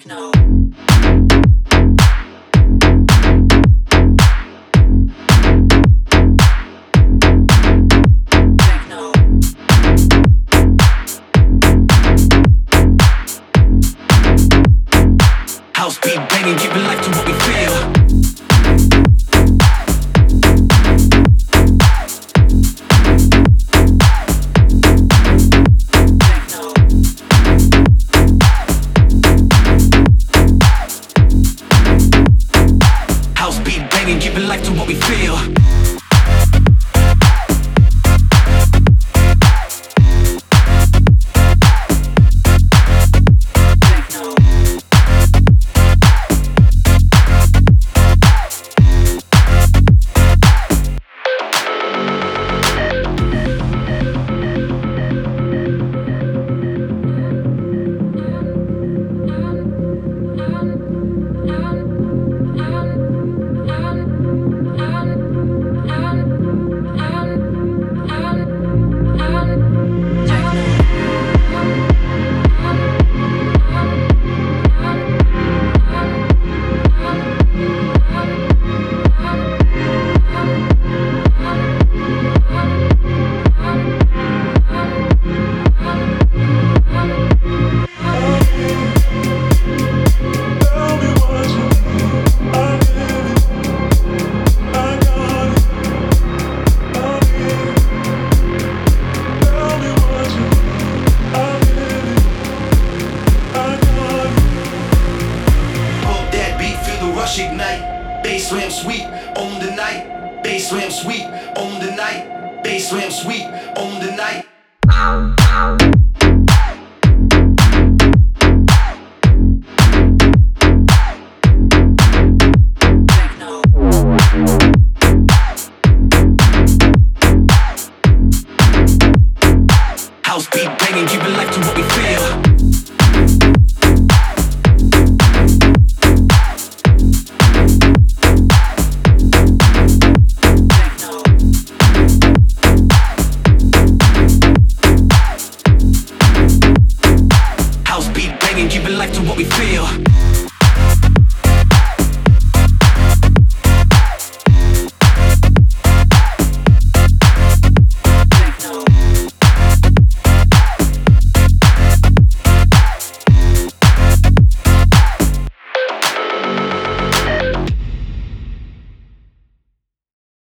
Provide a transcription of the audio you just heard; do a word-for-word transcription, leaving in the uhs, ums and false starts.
Techno. House beat banging, giving life to what we feel. House beat banging, giving life to what we feel. Ignite, bass slam sweet on the night, bass slam sweet on the night, bass slam sweet on the night. House beat banging, giving life to what we feel. House beat banging, giving life to what we feel.